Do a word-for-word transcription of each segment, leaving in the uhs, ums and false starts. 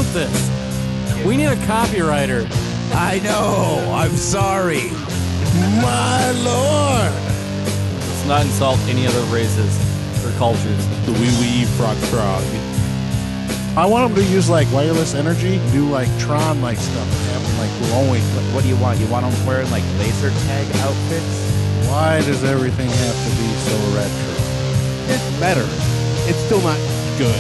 this. We need a copywriter. I know. I'm sorry. My lord. Let's not insult any other races or cultures. The wee wee frog frog. I want them to use like wireless energy, do like Tron like stuff, and have them like glowing. What, what do you want? You want them wearing like laser tag outfits? Why does everything have to be so retro? It's better. It's still not good.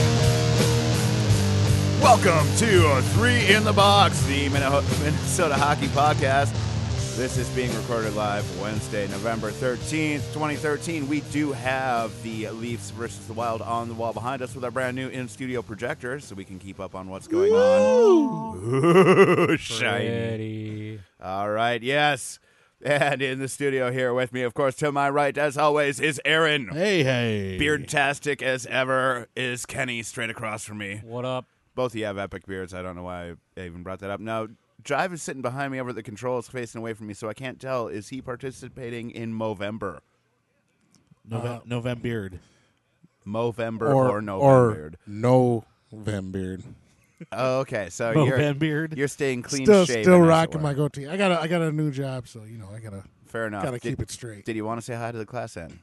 Welcome to Three in the Box, the Minnesota Hockey Podcast. This is being recorded live Wednesday, November thirteenth, twenty thirteen. We do have the Leafs versus the Wild on the wall behind us with our brand new in-studio projector so we can keep up on what's going on. Ooh, shiny. Pretty. All right, yes. And in the studio here with me, of course, to my right, as always, is Aaron. Hey, hey. Beardtastic as ever is Kenny straight across from me. What up? Both of you have epic beards. I don't know why I even brought that up. Now, Jive is sitting behind me over at the controls, facing away from me, so I can't tell. Is he participating in Movember? Nove- Uh, November. Movember Or, or, or November? no Vembeard. Oh, okay, so November. you're you're staying clean Still, shaven. still as it rocking were. my goatee. I got a, I got a new job, so you know I gotta, Fair enough. gotta did, keep it straight. Did you want to say hi to the class then?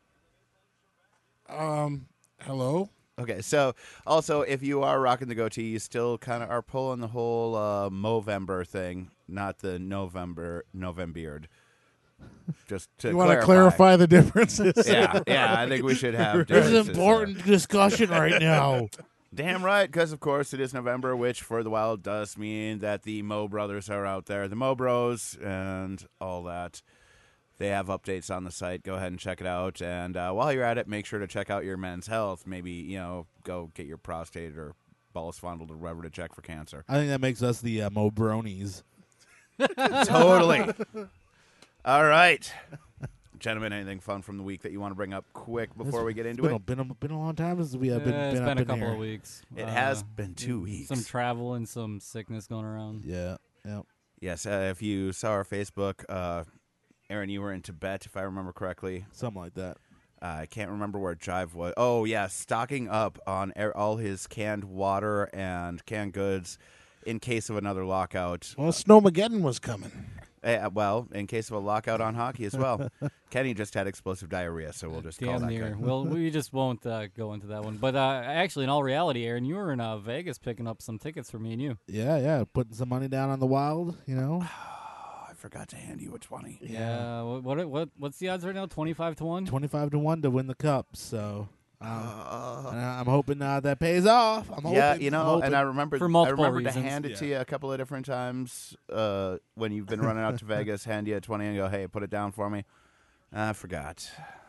Um, hello. Okay, so also if you are rocking the goatee, you still kind of are pulling the whole uh, Movember thing, not the November Novembeard. Just to You want to clarify. clarify the differences? Yeah, yeah, I think we should have. There's differences an there. important discussion right now. Damn right, because of course it is November, which for the Wild does mean that the Mo brothers are out there, the Mo Bros, and all that. They have updates on the site. Go ahead and check it out. And uh, while you're at it, make sure to check out your men's health. Maybe, you know, go get your prostate or balls fondled or whatever to check for cancer. I think that makes us the uh, Mobronies. Totally. All right. Gentlemen, anything fun from the week that you want to bring up quick before It's- we get it's into been it? A, been, a, been a long time since we have been, Eh, it's been, been up a in couple here. of weeks. It Uh, has been two weeks. Some travel and some sickness going around. Yeah, yeah. Yes, uh, if you saw our Facebook, uh, Aaron, you were in Tibet, if I remember correctly. Something like that. Uh, I can't remember where Jive was. Oh, yeah, stocking up on air, all his canned water and canned goods in case of another lockout. Well, Snowmageddon was coming. Uh, well, in case of a lockout on hockey as well. Kenny just had explosive diarrhea, so we'll just call Damn that near. guy. Well, we just won't uh, go into that one. But uh, actually, in all reality, Aaron, you were in uh, Vegas picking up some tickets for me and you. Yeah, yeah. Putting some money down on the Wild, you know. Oh, I forgot to hand you a twenty. Yeah. What, what what what's the odds right now? Twenty-five to one. twenty-five to one to win the cup. So um, Uh, and I- I'm hoping uh, that pays off. I'm yeah, hoping, you I'm know, hoping. and I remember For multiple I remember reasons. to hand it to Yeah. you a couple of different times uh, when you've been running out to Vegas, hand you a twenty and go, hey, put it down for me. I forgot.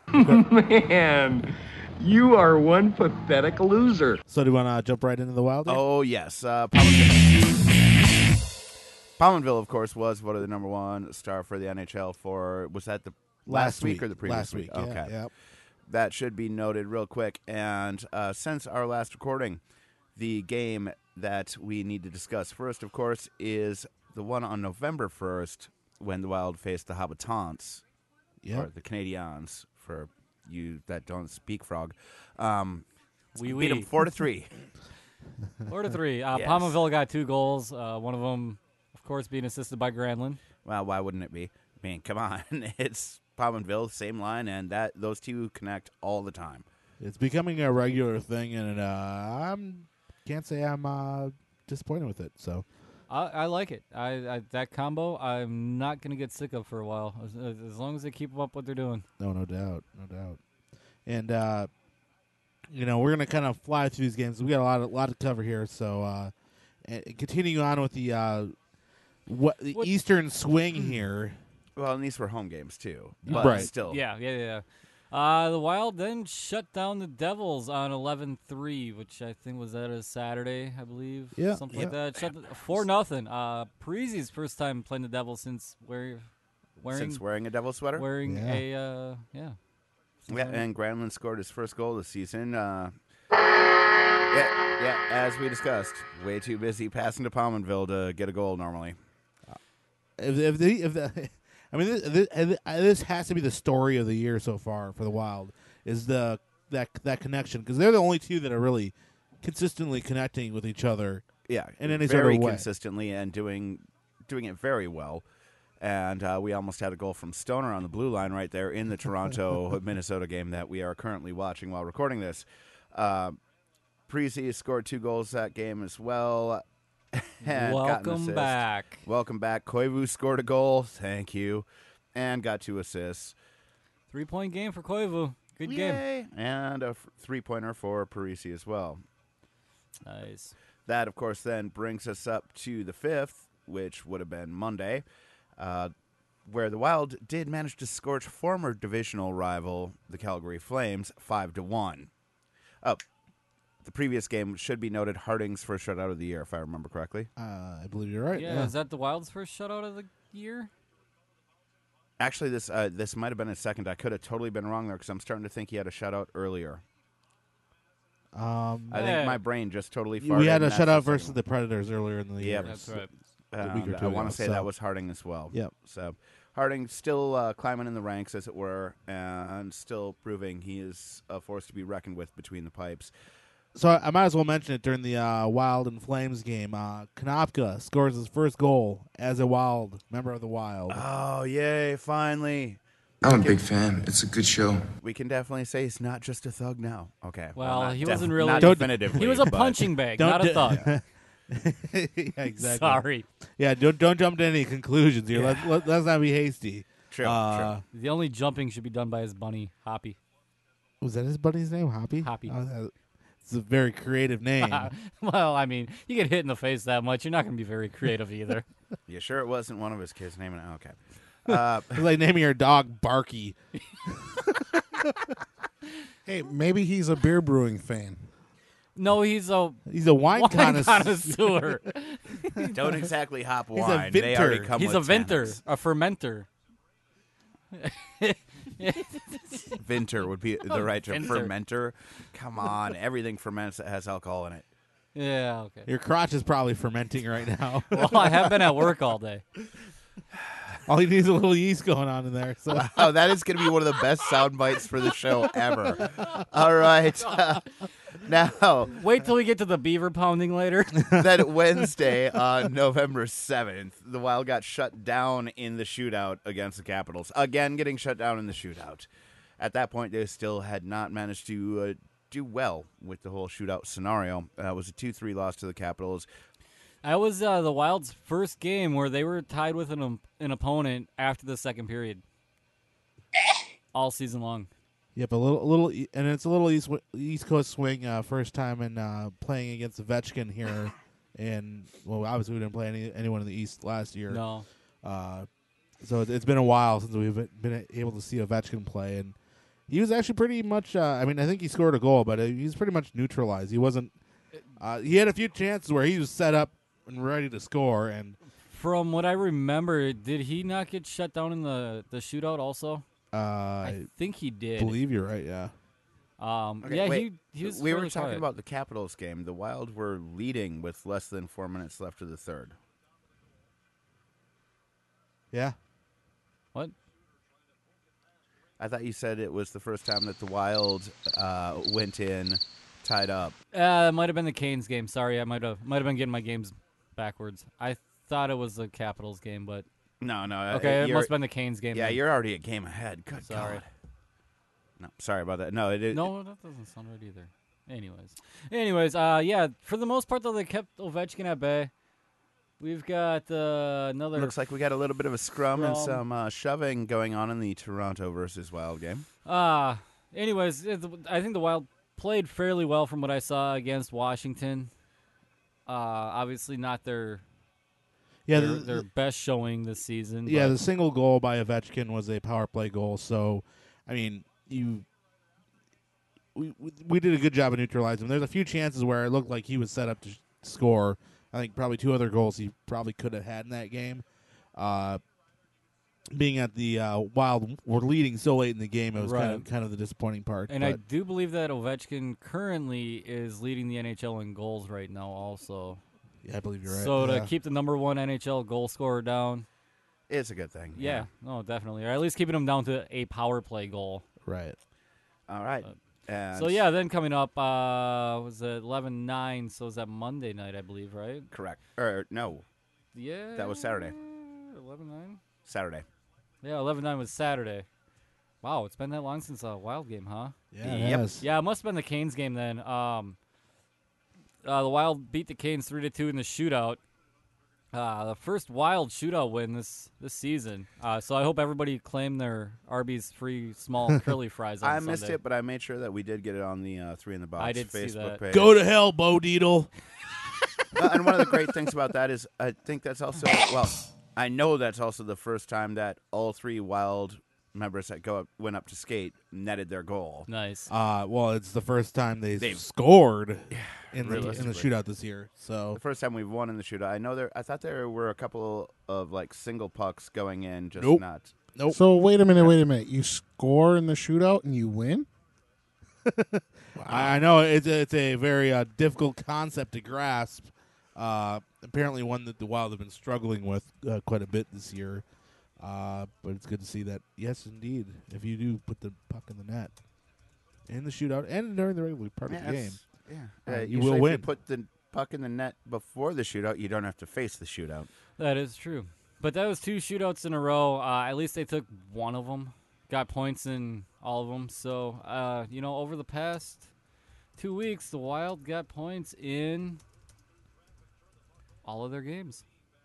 Man, you are one pathetic loser. So do you want to jump right into the Wild? here? Oh, yes. Uh, Pominville. Pominville, of course, was voted the number one star for the N H L for, was that the last, week, or the previous Last week. Okay. Yeah, yeah. That should be noted real quick. And uh, since our last recording, the game that we need to discuss first, of course, is the one on November first when the Wild faced the Habitants, Yeah. or the Canadians, for you that don't speak frog. Um, We beat them four to three. Four to three. Uh, Yes. Palmerville got two goals. Uh, one of them, of course, being assisted by Granlund. Well, why wouldn't it be? I mean, come on. It's Pominville, same line, and that those two connect all the time. It's becoming a regular thing, and uh, I'm can't say I'm uh, disappointed with it. So I, I like it. I, I that combo. I'm not gonna get sick of for a while, as, as long as they keep up what they're doing. no, no doubt, no doubt. And uh, you know, we're gonna kind of fly through these games. We got a lot, of, lot to cover here. So uh, and continuing on with the uh, what the What- Eastern swing here. Well, and these were home games too, but Right. still. Yeah, yeah, yeah. Uh, the Wild then shut down the Devils on eleven three, which I think was that a Saturday, I believe. Yeah, something yeah. like that. Shut the, four nothing. Uh, Parisi's first time playing the Devils since wear, wearing Since wearing a devil sweater. wearing Yeah. a uh, yeah. Yeah, and Granlund scored his first goal this season. Uh, yeah, yeah, as we discussed, way too busy passing to Pominville to get a goal normally. If if the, if the I mean, this, this, this has to be the story of the year so far for the Wild. Is the that that connection, because they're the only two that are really consistently connecting with each other Yeah, in very any sort of way. consistently and doing doing it very well. And uh, we almost had a goal from Stoner on the blue line right there in the Toronto Minnesota game that we are currently watching while recording this. Uh, Parisi scored two goals that game as well. and got an Welcome assist. back. Welcome back. Koivu scored a goal. Thank you. And got two assists. Three-point game for Koivu. Good game. Yay. And a f- three-pointer for Parisi as well. Nice. That, of course, then brings us up to the fifth, which would have been Monday, uh, where the Wild did manage to scorch former divisional rival, the Calgary Flames, five to one. Oh, the previous game should be noted, Harding's first shutout of the year, if I remember correctly. Uh, I believe you're right. Yeah, Yeah. is that the Wild's first shutout of the year? Actually, this uh, this might have been his second. I could have totally been wrong there because I'm starting to think he had a shutout earlier. Um, I Yeah. think my brain just totally farted. we had a and that's the shutout second versus one. the Predators earlier in the year. Yep. That's right. a week or And two I want ago, to say so- that was Harding as well. Yep. So Harding still uh, climbing in the ranks, as it were, and still proving he is a force to be reckoned with between the pipes. So I, I might as well mention it during the uh, Wild and Flames game. Uh, Konopka scores his first goal as a Wild member of the Wild. Oh, yay, finally. I'm a big fan. It's a good show. We can definitely say he's not just a thug now. Okay. Well, not he def- wasn't really- Not Don't- definitively. He was a but- punching bag, Don't not a do- thug. yeah, exactly. Sorry. Yeah, don't don't jump to any conclusions here. Yeah. Let, let, let's not be hasty. True, Uh, The only jumping should be done by his bunny, Hoppy. Was that his buddy's name? Hoppy. Hoppy. Oh, that- it's a very creative name. Well, I mean, you get hit in the face that much, you're not going to be very creative either. You sure it wasn't one of his kids naming it? Okay. Uh, It's like naming your dog Barky. Hey, maybe he's a beer brewing fan. No, he's a He's a wine, wine connoisseur. connoisseur. don't exactly hop He's a wine. They already vinter. come He's a with venter, tannins. a fermenter. Vinter would be the right term. Vinter. Fermenter. Come on. Everything ferments that has alcohol in it. Yeah, okay. Your crotch is probably fermenting right now. Well, I have been at work all day. All you need is a little yeast going on in there. So Oh, that is going to be one of the best sound bites for the show ever. All right. Uh, now, Wait till we get to the beaver pounding later. that Wednesday on November seventh, the Wild got shut down in the shootout against the Capitals. Again, getting shut down in the shootout. At that point, they still had not managed to uh, do well with the whole shootout scenario. Uh, it was a two three loss to the Capitals. That was uh, the Wild's first game where they were tied with an, um, an opponent after the second period. All season long. yep, a little, a little, e- and it's a little East East Coast swing. Uh, first time in uh, playing against Ovechkin here, and well, obviously we didn't play any, anyone in the East last year. No. Uh, so it- it's been a while since we've been- been able to see Ovechkin play, and he was actually pretty much. Uh, I mean, I think he scored a goal, but uh, he's pretty much neutralized. He wasn't. Uh, he had a few chances where he was set up and ready to score, and From what I remember, did he not get shut down in the, the shootout also? uh, I I think he did. believe you're right. Yeah. Um, Okay, yeah, wait. he, he was we were fairly talking quiet. about the Capitals game. The Wild were leading with less than four minutes left of the third. Yeah. What? I thought you said it was the first time that the Wild uh, went in tied up. Uh, it might have been the Canes game. Sorry, I might have might have been getting my games backwards. I thought it was the Capitals game, but No, no. uh, okay, it you're- must have been the Canes game. Yeah, then. you're already a game ahead. Good Sorry. God. No, sorry about that. No, it, it, No, that doesn't sound right either. Anyways, anyways, uh, yeah. For the most part, though, they kept Ovechkin at bay. We've got uh, another. looks like we got a little bit of a scrum and Scrum. some uh, shoving going on in the Toronto versus Wild game. Uh, anyways, it, I think the Wild played fairly well from what I saw against Washington. Uh, obviously not their Yeah. their, the- their best showing this season. Yeah, but the single goal by Ovechkin was a power play goal. So, I mean, you we we- we did a good job of neutralizing him. There's a few chances where it looked like he was set up to sh- score. I think probably two other goals he probably could have had in that game. Uh, being at the uh, Wild, were leading so late in the game, it was kind of Right. kind of the disappointing part. and I but do believe that Ovechkin currently is leading the N H L in goals right now. Also, yeah, I believe you're right. so yeah. to keep the number one N H L goal scorer down, It's a good thing. yeah, no, definitely, or at least keeping him down to a power play goal. right. All right. Uh, And So yeah, then coming up uh, was it eleven nine? So was that Monday night, I believe, right? correct. Or no, Yeah, That was Saturday. eleven nine. Saturday. Yeah, eleven nine was Saturday. Wow, it's been that long since a Wild game, huh? Yeah, it Yep. has. Yeah, it must have been the Canes game then. Um, uh, the Wild beat the Canes three to two in the shootout. Uh, the first Wild shootout win this this season. Uh, so I hope everybody claimed their Arby's free small curly fries on I missed Sunday. it, but I made sure that we did get it on the uh, Three in the Box I did see Facebook that. page. Go to hell, Bo Deedle. Uh, and one of the great things about that is I think that's also, well, I know that's also the first time that all three Wild members that go up, went up to skate netted their goal. Nice. Uh, well, it's the first time they They've- scored in the in the realistically. shootout this year. So The first time we've won in the shootout. I know there. I thought there were a couple of like single pucks going in, just Nope. not. nope. So wait a minute, wait a minute. You score in the shootout and you win? I I know it's a, it's a very uh, difficult concept to grasp. Uh, apparently, one that the Wild have been struggling with uh, quite a bit this year. Uh, but it's good to see that, yes, indeed, if you do put the puck in the net in the shootout and during the regular part Yeah, of the game, it's- yeah, Uh, Uh, you usually will if win. You put the puck in the net before the shootout. You don't have to face the shootout. That is true. But that was two shootouts in a row. Uh, at least they took one of them. Got points in all of them. So, uh, you know, over the past two weeks, the Wild got points in all of their games.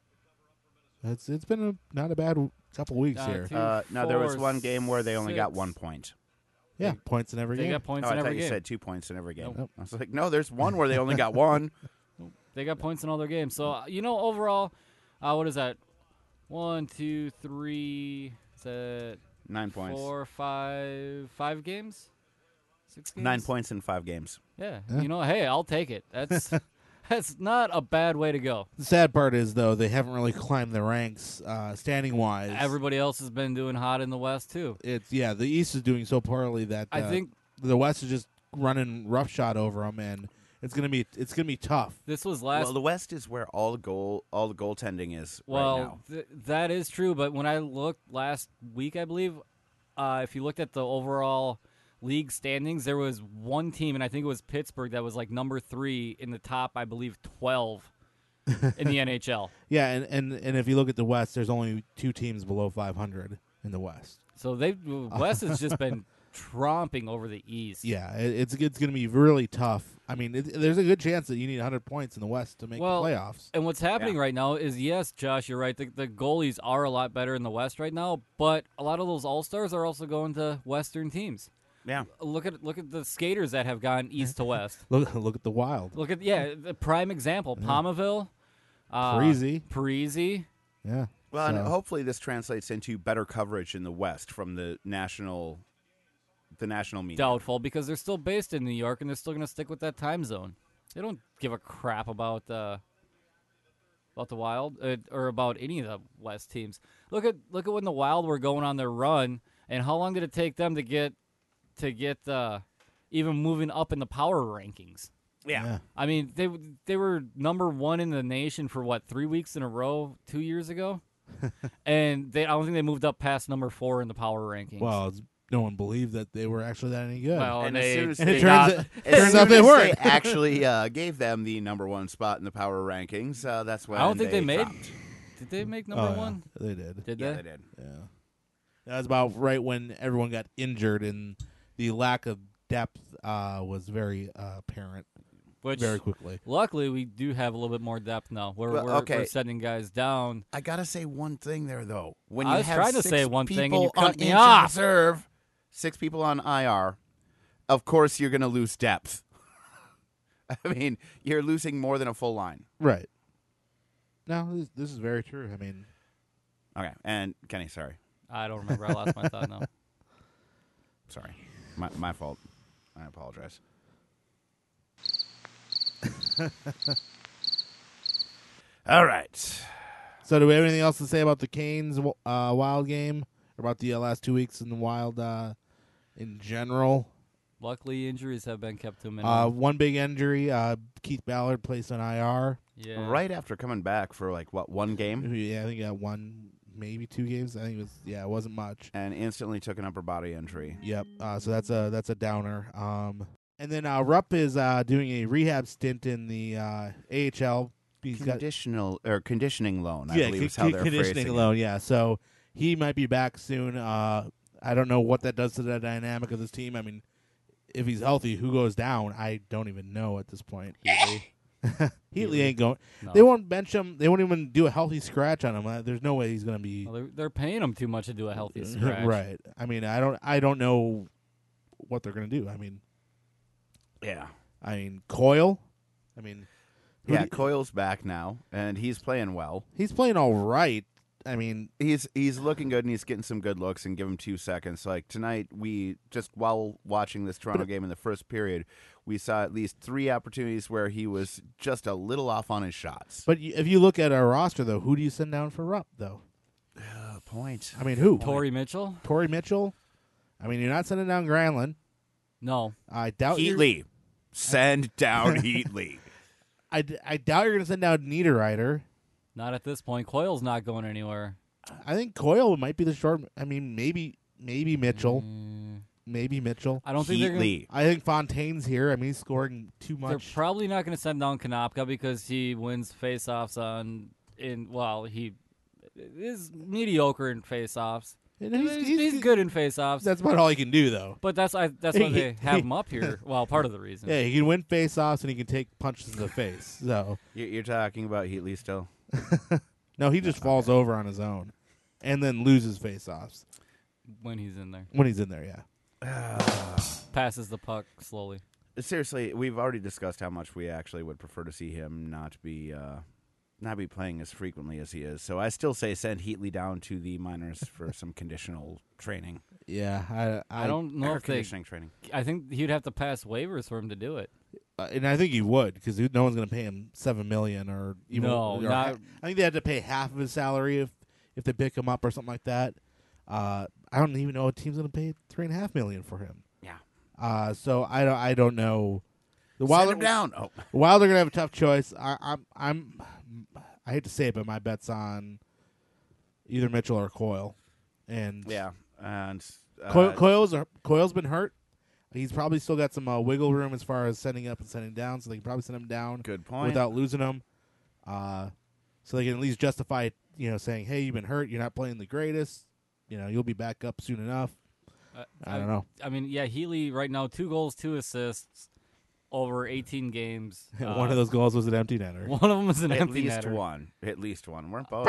it's it's been a, not a bad w- couple weeks Uh, here. two, Uh, no, there was four, one game where they only got six. one point. Yeah, points in every They game. got points Oh, in I thought every you game. said two points in every game. Nope. I was like, no, there's one where they only got one. They got points in all their games. So, uh, you know, overall, uh, what is that? One, two, three, is that Nine points. four, five, five games? Six games? Nine points in five games. Yeah. Yeah. You know, hey, I'll take it. That's that's not a bad way to go. The sad part is, though, they haven't really climbed the ranks uh, standing wise. Everybody else has been doing hot in the West, too. It's yeah, the East is doing so poorly that uh, I think the West is just running roughshod over them, and it's gonna be it's gonna be tough. this was last. Well, the West is where all the goal, all the goaltending is Well, right now. th- that is true. But when I looked last week, I believe, uh, if you looked at the overall league standings, there was one team, and I think it was Pittsburgh, that was like number three in the top, I believe, twelve in the N H L. Yeah, and, and and if you look at the West, there's only two teams below five hundred in the West. So they West has just been tromping over the East. Yeah, it, it's it's going to be really tough. I mean, it, there's a good chance that you need one hundred points in the West to make Well, the playoffs. And what's happening Yeah. right now is, yes, Josh, you're right. The, the goalies are a lot better in the West right now, but a lot of those All Stars are also going to Western teams. Yeah. Look at look at the skaters that have gone east to west. Look look at the Wild. Look at yeah, the prime example, Palmaville, uh, Parisi. Parisi. Yeah. Well, and So- hopefully this translates into better coverage in the West from the national, the national media. Doubtful because they're still based in New York and they're still going to stick with that time zone. They don't give a crap about uh, about the Wild uh, or about any of the West teams. Look at look at when the Wild were going on their run, and how long did it take them to get to get uh, even moving up in the power rankings? Yeah. yeah. I mean, they they were number one in the nation for what, three weeks in a row, two years ago, and they I don't think they moved up past number four in the power rankings. Well, it's, no one believed that they were actually that any good. Well, And and as they, soon as and it they turns, got- it, As turns soon out they as weren't. They actually uh, gave them the number one spot in the power rankings. Uh, that's when I don't think they, made. dropped. Did they make number Oh, yeah, one? they did. Did Yeah, they? they did. Yeah. That was about right when everyone got injured and the lack of depth uh, was very uh, apparent Which very quickly. luckily we do have a little bit more depth now. We're Well, we're, okay. we're sending guys down. I gotta say one thing there though. When I you was have trying to six say one thing and people you cut on me injured off. reserve, six people on I R, of course you're gonna lose depth. I mean, you're losing more than a full line. Right. No, this, this is very true. I mean, Okay, and Kenny, sorry, I don't remember. I lost my thought now. sorry, my my fault. I apologize. All right. so do we have anything else to say about the Canes uh, Wild game or about the uh, last two weeks in the Wild uh, in general? Luckily, injuries have been kept to a Uh, minimum. one big injury, uh, Keith Ballard placed on I R. yeah. Right after coming back for like what one game? Yeah, I think he got one maybe two games. I think it was yeah, it wasn't much. And instantly took an upper body injury. Yep. Uh, so that's a that's a downer. Um, and then uh, Rupp is uh, doing a rehab stint in the uh, A H L. He's got Conditional or conditioning loan, I yeah, believe con- is how they're conditioning phrasing alone. Yeah, so he might be back soon. Uh, I don't know what that does to the dynamic of this team. I mean, if he's healthy, who goes down? I don't even know at this point. Heatley. Heatley ain't going. No. They won't bench him. They won't even do a healthy scratch on him. Uh, there's no way he's going to be Well, they're, they're paying him too much to do a healthy scratch. right. I mean, I don't. I don't know what they're going to do. I mean, it. Yeah. I mean, Coyle. I mean, who Yeah, do- Coyle's back now, and he's playing well. he's playing all right. I mean, He's he's looking good, and he's getting some good looks. And give him two seconds. Like tonight, we just while watching this Toronto game in the first period, we saw at least three opportunities where he was just a little off on his shots. but y- if you look at our roster, though, who do you send down for Rupp, though? Uh, point. I mean, who? Torrey Mitchell? Torrey Mitchell. I mean, you're not sending down Granlund. No. I doubt you're- Heatley, send down Heatley. I, d- I doubt you're going to send down Niederreiter. Not at this point. Coyle's not going anywhere. I think Coyle might be the short. I mean, maybe maybe Mitchell, Mm, maybe Mitchell. I don't think they're going to. Heatley. I think Fontaine's here. I mean, he's scoring too They're much. probably not going to send down Konopka because he wins faceoffs on in well he is mediocre in faceoffs. And He's, he's, he's, he's- good in faceoffs, That's about all he can do, though. but that's I, that's why they have him up here. Well, part of the reason. Yeah, he can win face-offs and he can take punches in the face. So You- You're talking about Heatley still? no, he just falls over on his own, and then loses face-offs When he's in there, when he's in there. Yeah. passes the puck slowly. Seriously, we've already discussed how much we actually would prefer to see him not be uh, not be playing as frequently as he is. So I still say send Heatley down to the minors for some conditional training. Yeah, I, I, don't know Air if they. conditioning training. I think he'd have to pass waivers for him to do it. uh, and I think he would because no one's going to pay him seven million or even. No, or not- ha- I think they had to pay half of his salary if if they pick him up or something like that. Uh, I don't even know a team's going to pay three and a half million for him. Yeah. Uh, so I don't. I don't know. The Send Wild him down. Oh, Wild are going to have a tough choice. I, I'm. I'm. I hate to say it, but my bet's on either Mitchell or Coyle. And yeah. And uh, Coyle, Coyle's Coyle's been hurt. He's probably still got some uh, wiggle room as far as sending up and sending down, so they can probably send him down good point. without losing him. Uh, so they can at least justify, you know, saying, "Hey, you've been hurt. You're not playing the greatest. You know, you'll be back up soon enough." Uh, I don't know. I mean, yeah, Healy right now two goals, two assists over eighteen games. One Uh, of those goals was an empty netter. One of them was an At empty least netter. one. At least one. Weren't both.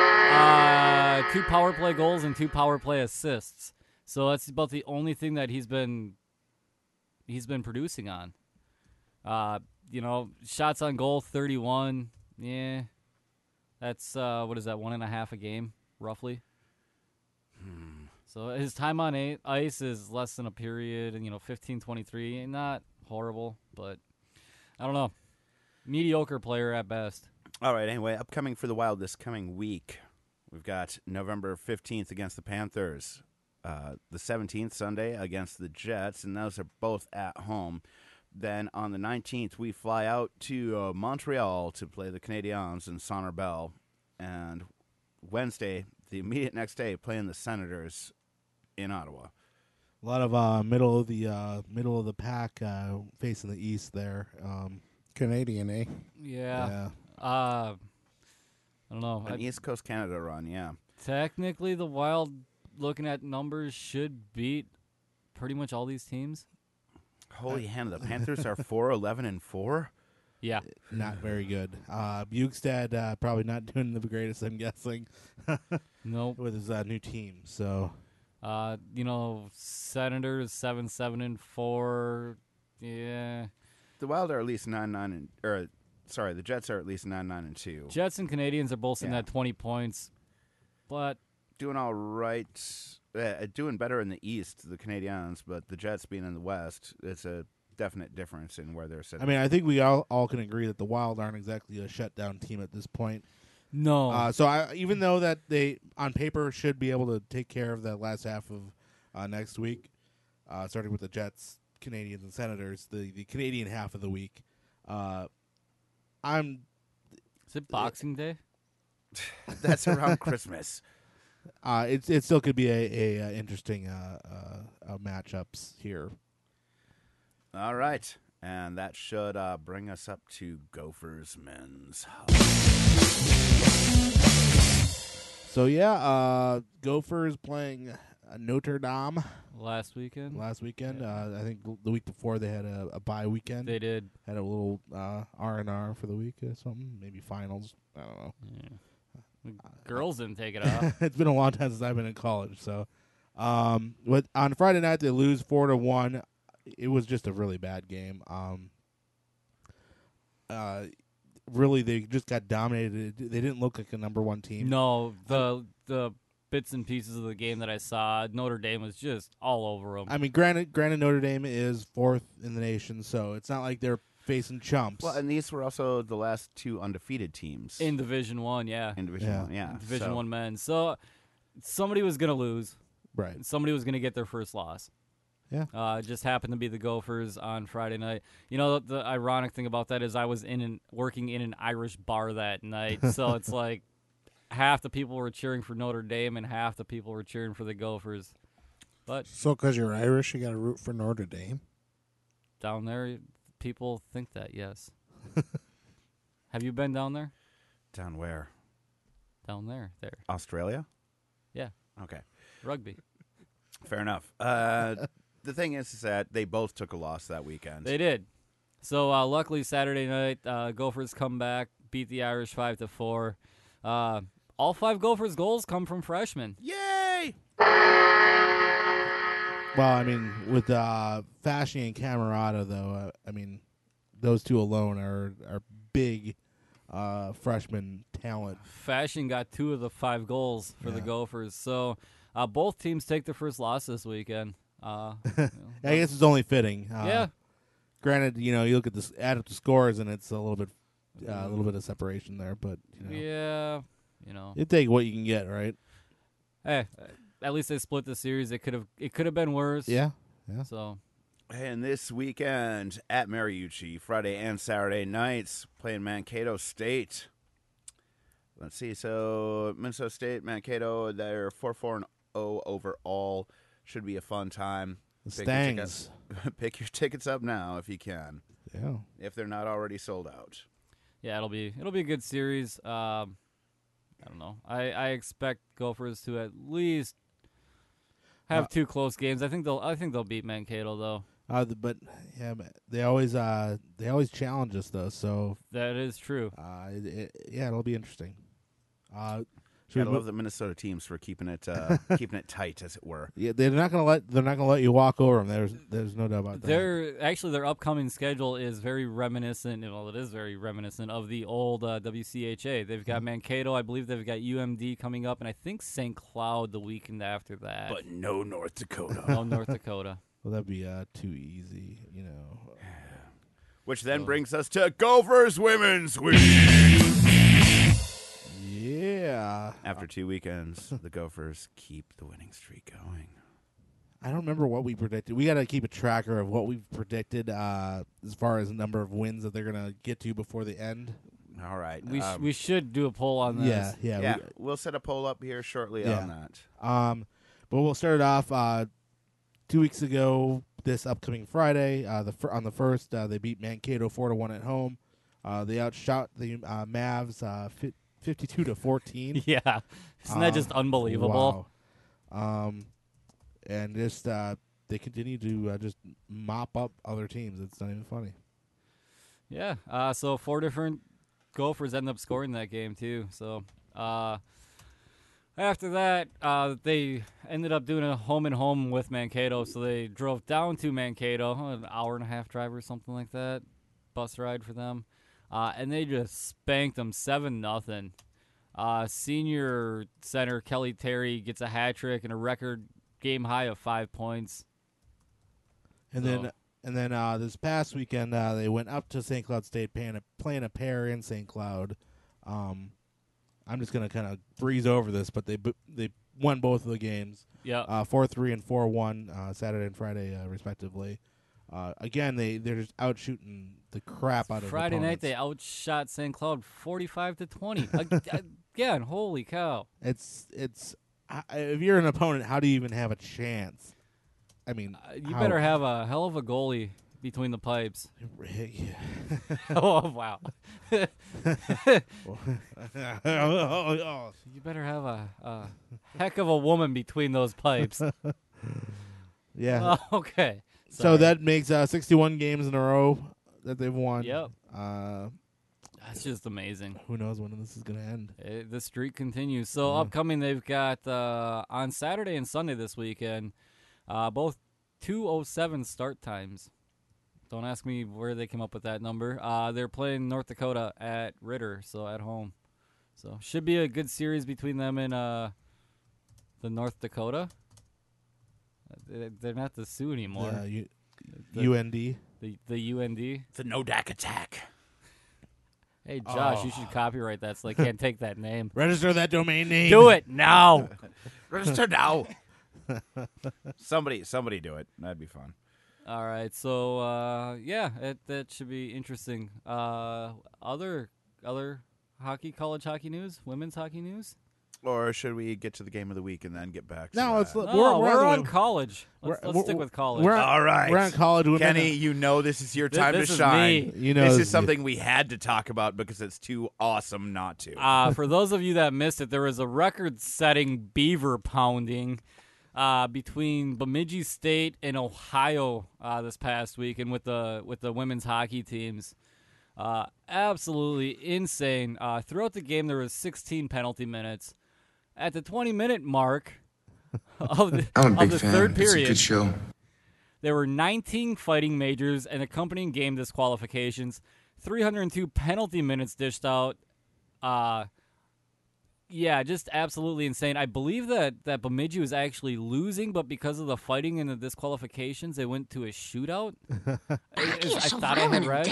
Uh, two power play goals and two power play assists. So that's about the only thing that he's been he's been producing on. Uh, you know, shots on goal thirty-one. Yeah, that's uh, what is that? One and a half a game, roughly. Hmm. So his time on a- ice is less than a period, and you know, fifteen twenty-three. Not horrible, but I don't know. Mediocre player at best. All right. Anyway, upcoming for the Wild this coming week, we've got November fifteenth against the Panthers, uh, the seventeenth Sunday against the Jets, and those are both at home. Then on the nineteenth, we fly out to uh, Montreal to play the Canadiens in Centre Bell, and Wednesday, the immediate next day, playing the Senators in Ottawa. A lot of uh, middle of the uh, middle of the pack uh, facing the East there. Um, Canadian, eh? Yeah. yeah. Uh, I don't know. An I- East Coast Canada run, yeah. Technically, the Wild, looking at numbers, should beat pretty much all these teams. Holy hen, the Panthers are four eleven and four. Yeah. Not very good. Uh, Bukestad uh, probably not doing the greatest, I'm guessing, Nope. with his uh, new team. So Uh, you know, Senators seven seven and four. Yeah. The Wild are at least nine nine and or sorry, the Jets are at least nine nine and two. Jets and Canadians are both in Yeah. that twenty points, but Doing all right, uh, doing better in the East, the Canadiens, but the Jets being in the West, it's a definite difference in where they're sitting. I mean, I think we all, all can agree that the Wild aren't exactly a shutdown team at this point. no. Uh, so I, even though that they on paper should be able to take care of that last half of uh, next week, uh, starting with the Jets, Canadians, and Senators, the, the Canadian half of the week, uh, I'm Is it Boxing Day? That's around Christmas. uh, it it still could be a, a, uh interesting uh, uh, uh, matchups here. All right. And that should uh, bring us up to Gophers men's. So yeah, uh, Gophers playing uh, Notre Dame Last weekend, last weekend. Uh, I think the week before they had a, a bye weekend. they did. Had a little uh, R and R for the week or something. Maybe finals. I don't know. Yeah. Girls didn't take it off. It's been a long time since I've been in college. So, um, with on Friday night they lose four to one. It was just a really bad game. Um, uh, really, they just got dominated. They didn't look like a number one team. No, the the bits and pieces of the game that I saw, Notre Dame was just all over them. I mean, granted, granted, Notre Dame is fourth in the nation, so it's not like they're facing chumps. Well, and these were also the last two undefeated teams In Division One, yeah, in Division Yeah. One. Yeah, Division so- One men. So somebody was gonna lose. right. and Somebody was gonna get their first loss. Yeah. Uh, it just happened to be the Gophers on Friday night. You know, the, the ironic thing about that is I was in an, working in an Irish bar that night, so it's like half the people were cheering for Notre Dame and half the people were cheering for the Gophers. But So, because you're Irish, you got to root for Notre Dame. down there, people think that, yes. Have you been down there? Down where? Down there, there. Australia? Yeah, Okay. rugby. Fair enough. Uh, the thing is, is that they both took a loss that weekend. They did. So uh, luckily Saturday night, uh, Gophers come back, beat the Irish five to four. Uh, all five Gophers goals come from freshmen. Yay! Well, I mean, with uh, Fashy and Camerata, though, uh, I mean, those two alone are are big uh, freshman talent. Fashion got two of the five goals for the Yeah. Gophers. So uh, both teams take their first loss this weekend. Uh, you know, I guess it's only fitting. Uh, yeah, Granted, you know, you look at this, add up the scores, and it's a little bit, uh, a little bit of separation there. But you know, yeah, you know. you take what you can get, right? Hey, at least they split the series. It could have it could have been worse. Yeah, yeah. So And this weekend at Mariucci, Friday and Saturday nights, playing Mankato State. Let's see. So Minnesota State, Mankato, they're four four and oh overall. Should be a fun time. The Pick your Stangs. tickets- Pick your tickets up now if you can, Yeah. if they're not already sold out. yeah, it'll be it'll be a good series. Um, I don't know. I, I expect Gophers to at least have Uh, two close games. I think they'll I think they'll beat Mankato though. Uh, the, but yeah, but they always uh they always challenge us though. So That is true. uh, it, it, yeah, it'll be interesting. Uh, should Gotta we love mo- the Minnesota teams for keeping it uh, keeping it tight, as it were. yeah, they're not gonna let they're not gonna let you walk over them. There's there's no doubt about that. Their actually their upcoming schedule is very reminiscent. Well, it is very reminiscent of the old uh, W C H A. They've got Mankato, I believe they've got U M D coming up, and I think Saint Cloud the weekend after that. But no North Dakota. no North Dakota. Well, that'd be uh, too easy, you know. Which then So- brings us to Gophers Women's Week. Yeah, After two weekends, the Gophers keep the winning streak going. I don't remember what we predicted. We got to keep a tracker of what we've predicted uh, as far as the number of wins that they're gonna get to before the end. All right. We sh- um, we should do a poll on this. Yeah, yeah, yeah, we- we'll set a poll up here shortly Yeah. on that. Um, but we'll start it off. Uh, two weeks ago, this upcoming Friday, uh, the fir- on the first, uh, they beat Mankato four to one at home. Uh, they outshot the uh, Mavs uh, fi- fifty-two to fourteen. Yeah, isn't that Uh, just unbelievable? Wow. Um, and just uh, they continue to uh, just mop up other teams. It's not even funny. Yeah. Uh, so four different Gophers end up scoring that game too. So uh, after that, uh, they ended up doing a home and home with Mankato. So they drove down to Mankato, an hour and a half drive or something like that, bus ride for them, uh, and they just spanked them seven nothing. Uh, senior center Kelly Terry gets a hat trick and a record game high of five points. And So- then and then uh, this past weekend, uh, they went up to Saint Cloud State, playing a, playing a pair in Saint Cloud. Um, I'm just gonna kind of breeze over this, but they b- they won both of the games, Yeah. uh, four three and four one, uh, Saturday and Friday, uh, respectively. Uh, again, they they're just out shooting the crap out of Friday night opponents. they outshot Saint Cloud forty-five to twenty. Ag- Again, holy cow! It's it's I- if you're an opponent, how do you even have a chance? I mean, Uh, you how- better have a hell of a goalie between the pipes. Yeah. Oh, wow. Oh, You better have a, a heck of a woman between those pipes. yeah. Oh, okay. So Sorry. that makes uh, sixty-one games in a row that they've won. Yep. Uh, That's just amazing. who knows when this is going to end? Uh, the streak continues. So Yeah. upcoming, they've got uh, on Saturday and Sunday this weekend, uh, both two oh seven start times. Don't ask me where they came up with that number. Uh, they're playing North Dakota at Ritter, so at home. So should be a good series between them and uh, the North Dakota. Uh, they- They're not the Sioux anymore. Yeah, U- The- U N D. The the U N D. It's a no-dack attack. Hey Josh, Oh. you should copyright that so they can't take that name. Register that domain name. Do it now. Register now. somebody, somebody do it. That'd be fun. All right, so uh, yeah, it, that should be interesting. Uh, other other hockey, college hockey news, women's hockey news. Or should we get to the game of the week and then get back to No, that? let's. No, we're, we're, we're on the- college. Let's, we're- let's stick we're- with college. We're on, All right. We're on college women. Kenny, you know this is your Th- time this to is shine. me. You know this this- is something we had to talk about because it's too awesome not to. uh, for those of you that missed it, there was a record-setting beaver pounding uh, between Bemidji State and Ohio uh, this past week, and with the with the women's hockey teams. Uh, absolutely insane. Uh, throughout the game, there was sixteen penalty minutes. At the twenty-minute mark of the, I'm a of big the fan. third It's a period, good show. there were nineteen fighting majors and accompanying game disqualifications, three hundred two penalty minutes dished out. Uh, yeah, just absolutely insane. I believe that, that Bemidji was actually losing, but because of the fighting and the disqualifications, they went to a shootout. I, I thought I had read.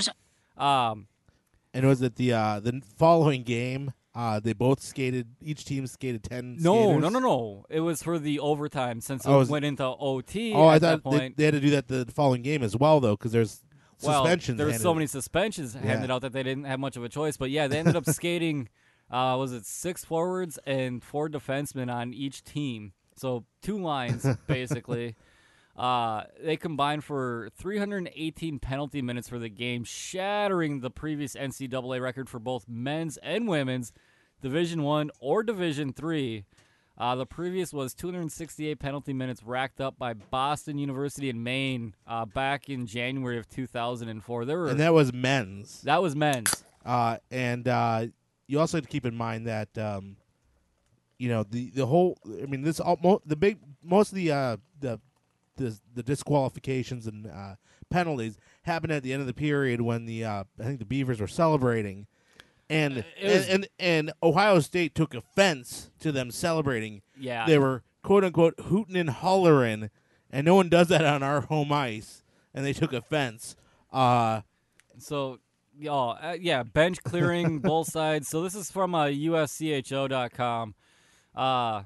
Um, And was it the uh, the following game? Uh, they both skated. Each team skated ten. no, skaters? no, no, no. It was for the overtime since it Oh, is it- went into O T Oh, at I that thought they, point. they had to do that the following game as well, though, because there's Well, suspensions. there were handed so out. many suspensions handed Yeah. out that they didn't have much of a choice. But yeah, they ended up skating. Uh, was it six forwards and four defensemen on each team? So two lines basically. Uh, they combined for three hundred eighteen penalty minutes for the game, shattering the previous N C double A record for both men's and women's Division One or Division Three. Uh, the previous was two hundred sixty-eight penalty minutes racked up by Boston University in Maine uh, back in January of two thousand four. There were and that was men's. that was men's. Uh, and uh, you also have to keep in mind that um, you know the the whole. I mean, this all, mo- the big most of the uh, the the the disqualifications and uh, penalties happened at the end of the period when the uh, I think the Beavers were celebrating, and Uh, it was- and, and and Ohio State took offense to them celebrating. Yeah, They were quote unquote hooting and hollering, and no one does that on our home ice, and they took offense. Uh, So, y'all, uh, yeah, bench clearing both sides. So this is from uh, U S C H O dot com. Uh,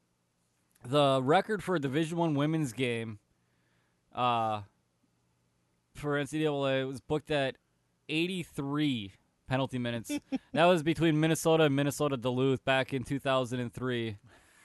the record for a Division One women's game, uh, for N C double A was booked at eighty-three penalty minutes. That was between Minnesota and Minnesota Duluth back in two thousand three.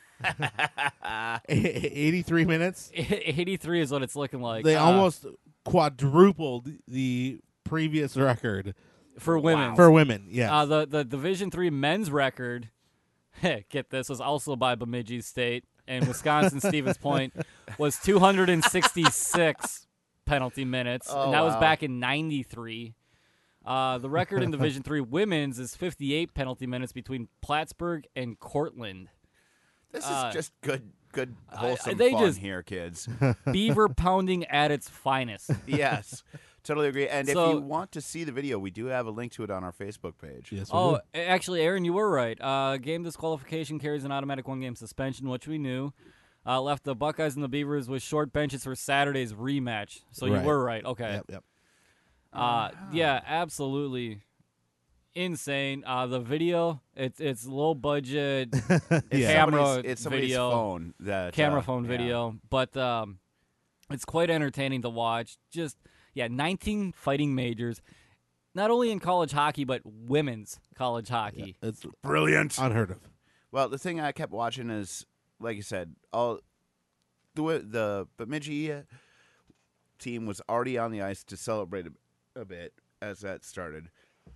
eighty-three minutes. eighty-three is what it's looking like. They Uh, almost quadrupled the previous record for women. for women. Yeah, Uh, the the Division Three men's record, get this, was also by Bemidji State and Wisconsin Stevens Point, was two hundred sixty-six penalty minutes, Oh, and that was wow. back in ninety-three. Uh, the record in Division Three women's is fifty-eight penalty minutes between Plattsburgh and Cortland. This uh, is just good, good, I- wholesome they fun just- here, kids. Beaver pounding at its finest. Yes, totally agree. And So- if you want to see the video, we do have a link to it on our Facebook page. yes. we Oh, do. a- actually, Aaron, you were right. Uh, game disqualification carries an automatic one-game suspension, which we knew. Uh, left the Buckeyes and the Beavers with short benches for Saturday's rematch. So Right. you were right. Okay. Yep, yep. Uh, yeah, absolutely insane. Uh, the video, it's it's low budget It's Yeah. camera somebody's, it's somebody's video, phone that camera uh, phone yeah. video, but um, it's quite entertaining to watch. Just yeah, nineteen fighting majors, not only in college hockey but women's college hockey. It's Brilliant. unheard of. Well, the thing I kept watching is, like you said, all the way- the Bemidji team was already on the ice to celebrate a, a bit as that started.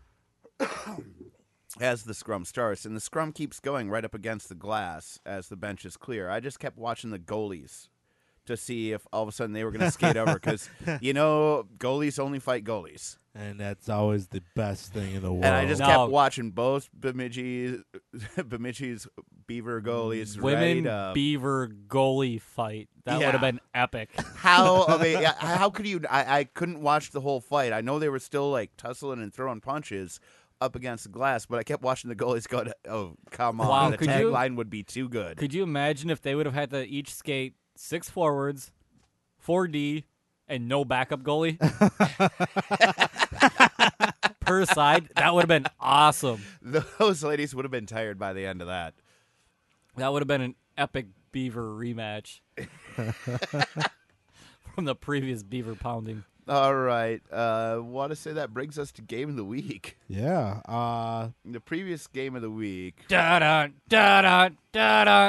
As the scrum starts, and the scrum keeps going right up against the glass as the bench is clear. I just kept watching the goalies to see if all of a sudden they were going to skate over because, you know, goalies only fight goalies. And that's always the best thing in the world. And I just No. kept watching both Bemidji, Bemidji's Beaver goalies Women ready to Beaver goalie fight. That Yeah. would have been epic. How I mean, yeah, how could you? I, I couldn't watch the whole fight. I know they were still like tussling and throwing punches up against the glass, but I kept watching the goalies go. To, oh, come on! Wow, the could you- tagline would be too good. Could you imagine if they would have had to each skate six forwards, four D, and no backup goalie per side? That would have been awesome. Those ladies would have been tired by the end of that. That would have been an epic Beaver rematch from the previous Beaver pounding. All right, uh, want to say that brings us to game of the week. Yeah. Uh, The previous game of the week Da da da da da da.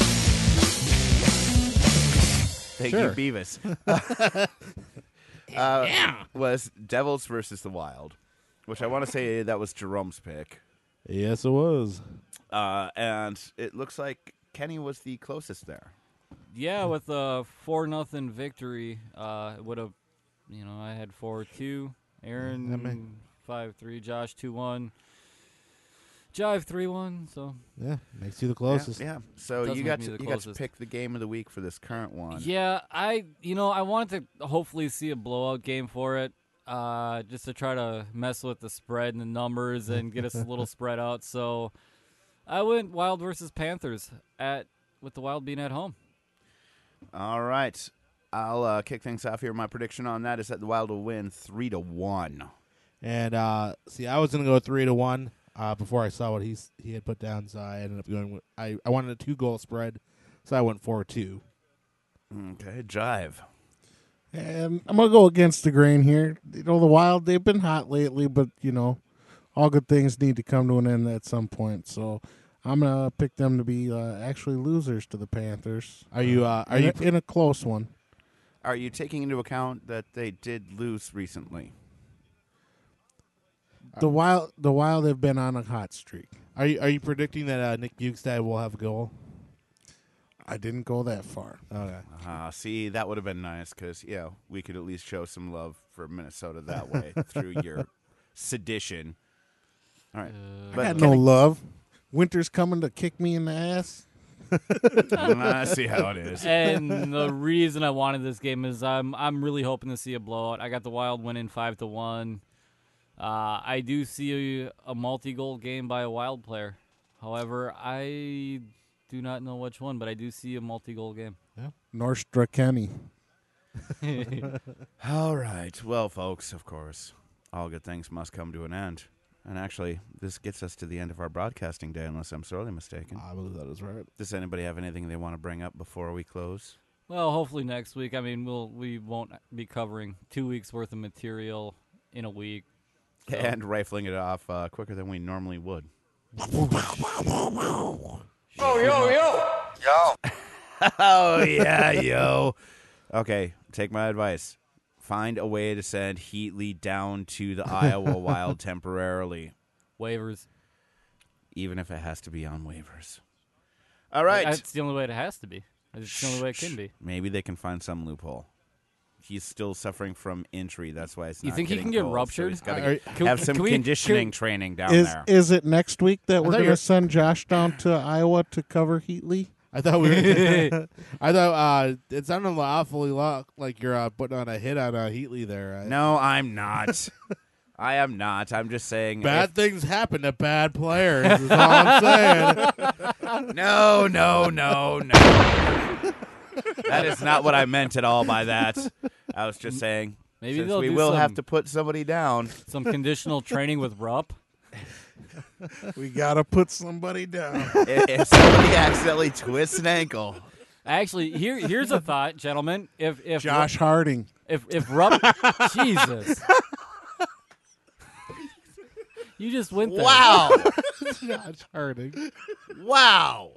Thank Sure. you, Beavis. uh, was Devils versus the Wild, which I want to say that was Jerome's pick. yes, it was. Uh, and it looks like Kenny was the closest there. Yeah, with a four nothing victory, uh, it would have, you know, I had four two, Aaron I mean- five three, Josh two one, Jive three one. So Yeah, makes you the closest. Yeah. yeah. So Does you make got me to the you got to closest. pick the game of the week for this current one. yeah, I you know I wanted to hopefully see a blowout game for it, uh, just to try to mess with the spread and the numbers and get us a little spread out. So I went Wild versus Panthers at with the Wild being at home. All right. I'll uh, kick things off here. My prediction on that is that the Wild will win three to one. And uh, see, I was gonna go three to one uh, before I saw what he's he had put down, so I ended up going. With, I I wanted a two goal spread, so I went four two. Okay, Jive. And I'm gonna go against the grain here. You know, the Wild, they've been hot lately, but you know, all good things need to come to an end at some point. So I'm gonna pick them to be uh, actually losers to the Panthers. Are you? Uh, are in, you? a, in a close one? Are you taking into account that they did lose recently? The Wild, the Wild have been on a hot streak. Are you? Are you predicting that uh, Nick Bukestad will have a goal? I didn't go that far. Okay. Uh, see, that would have been nice because, yeah, we could at least show some love for Minnesota that way through your sedition. All right. Uh, I But got can no I- love. Winter's coming to kick me in the ass. I see how it is. And the reason I wanted this game is I'm I'm really hoping to see a blowout. I got the Wild winning five to one. Uh, I do see a, a multi-goal game by a Wild player. However, I do not know which one, but I do see a multi-goal game. Norstra Kenny. All right. Well, folks, of course, all good things must come to an end. And actually, this gets us to the end of our broadcasting day, unless I'm sorely mistaken. I believe that is right. Does anybody have anything they want to bring up before we close? Well, hopefully next week. I mean, we'll we won't be covering two weeks worth of material in a week. So- And rifling it off uh, quicker than we normally would. Oh, yeah, yo. Okay, take my advice. Find a way to send Heatley down to the Iowa Wild temporarily, waivers. even if it has to be on waivers. All right. That's the only way it has to be. It's the only way it can be. Maybe they can find some loophole. He's still suffering from injury. That's why it's You not think he getting can get goals, so ruptured? he's gotta Are- get- Can- have some can we- conditioning can- training down Is there. is it next week that we're thought going you were- to send Josh down to Iowa to cover Heatley? I thought we were. I thought uh, it sounded awfully lo- like you're uh, putting on a hit on uh, Heatley there. Uh, No, I'm not. I am not. I'm just saying. Bad things happen to bad players. Is all I'm saying. if- no, no, no, no. That is not what I meant at all by that. I was just saying. Maybe since they'll we do will some, have to put somebody down. some conditional training with Rupp. We got to put somebody down. if, if somebody accidentally twists an ankle. Actually, here here's a thought, gentlemen. If if Josh Harding. if if Rupp, Jesus, you just went there. Wow. Josh Harding. Wow.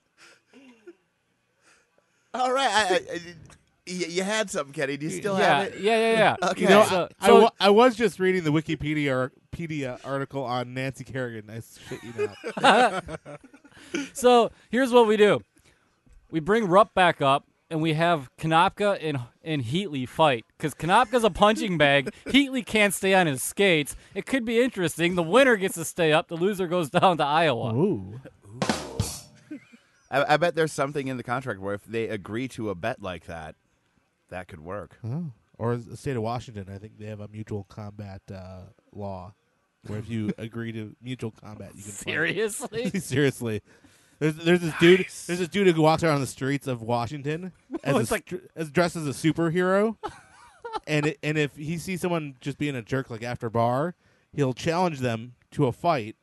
All right. I, I, I, you, you had something, Kenny. Do you still yeah, have it? yeah, yeah, yeah. Okay. You know, So- I, so- wa- I was just reading the Wikipedia ar- Pedia article on Nancy Kerrigan. I shit you not. So here's what we do: we bring Rupp back up, and we have Konopka and and Heatley fight because Konopka's a punching bag. Heatley can't stay on his skates. It could be interesting. The winner gets to stay up. The loser goes down to Iowa. Ooh. I, I bet there's something in the contract where if they agree to a bet like that, that could work. Oh. Or the state of Washington, I think they have a mutual combat uh, law where if you agree to mutual combat, you can fight. Seriously? Seriously. There's there's this dude there's this dude who walks around the streets of Washington as, a, It's like- str- as dressed as a superhero, and it, and if he sees someone just being a jerk like after bar, he'll challenge them to a fight,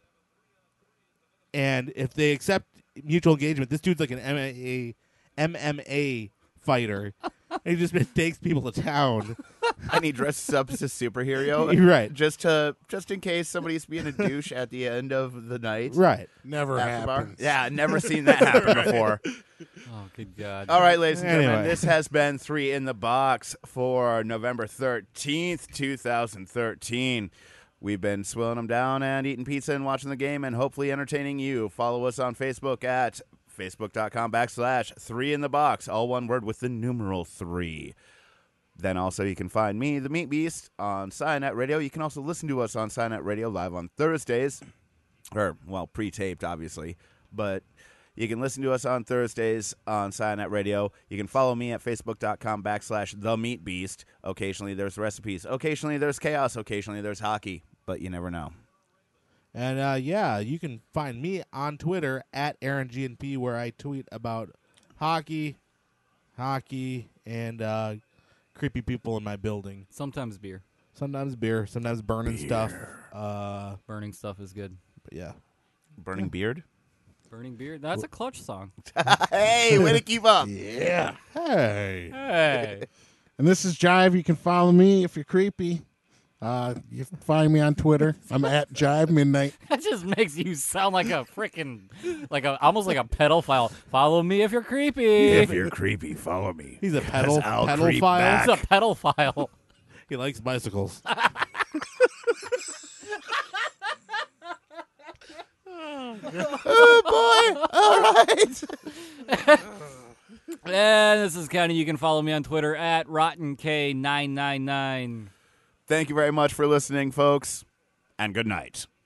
and if they accept mutual engagement, this dude's like an M M A M M A fighter, and he just takes people to town. And he dresses up as a superhero, You're right. Just to just in case somebody's being a douche at the end of the night. Right. Never After bar. happens. Yeah, never seen that happen before. Oh, good God. All right, ladies and gentlemen, Anyway. this has been Three in the Box for November thirteenth, twenty thirteen. We've been swilling them down and eating pizza and watching the game and hopefully entertaining you. Follow us on Facebook at facebook.com backslash three in the box, all one word with the numeral three. Then also you can find me, the Meat Beast, on Cyanet Radio. You can also listen to us on Cyanet Radio live on Thursdays, or, well, pre-taped, obviously, but you can listen to us on Thursdays on Cyanet Radio. You can follow me at facebook.com backslash the Meat Beast. Occasionally there's recipes. Occasionally there's chaos. Occasionally there's hockey, but you never know. And uh, yeah, you can find me on Twitter at Aaron G N P, where I tweet about hockey, hockey, and uh, creepy people in my building. Sometimes beer. Sometimes beer, sometimes burning stuff. Uh, Burning stuff is good. but yeah, Burning beard? Burning beer? That's a Clutch song. Hey, way to keep up. Yeah. hey, Hey. And this is Jive. You can follow me if you're creepy. Uh, you can find me on Twitter. I'm at Jive Midnight. That just makes you sound like a freaking, like a almost like a pedophile. Follow me if you're creepy. If you're creepy, follow me. he's a pedal I'll pedal creep file. back. He's a pedophile. He likes bicycles. Oh, boy. All right. And this is Kenny. You can follow me on Twitter at Rotten K nine nine nine. Thank you very much for listening, folks, and good night.